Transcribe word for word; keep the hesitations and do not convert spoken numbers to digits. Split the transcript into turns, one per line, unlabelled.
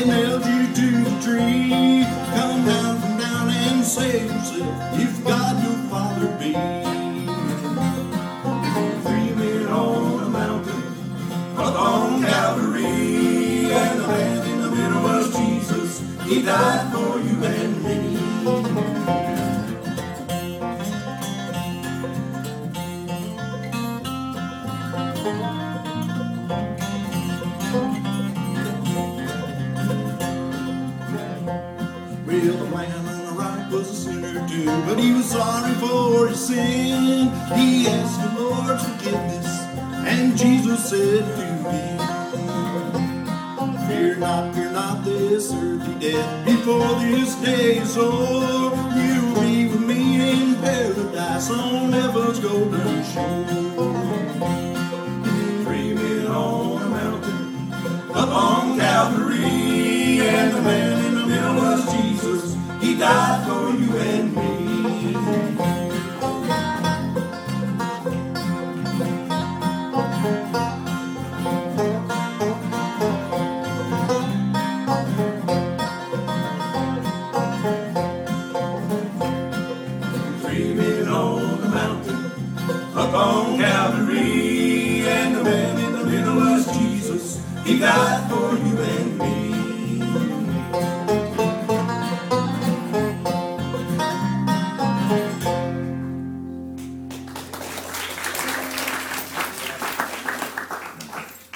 they nailed you to the tree. Come down from down and save yourself if God your Father be. Three men on a mountain up on Calvary, and the man in the middle was Jesus. He died for you and me. Well, the man on the right was a sinner too, but he was sorry for his sin. He asked the Lord's forgiveness, and Jesus said to him, fear not, fear not this earthly death. Before this day is o'er, you will be with me in paradise on heaven's golden shore. Three men on a mountain up on Calvary, and the man in the middle was Jesus. He died for you and me. Three men on the mountain up on Calvary, and the man in the middle was Jesus. He died for you and me. Thank you.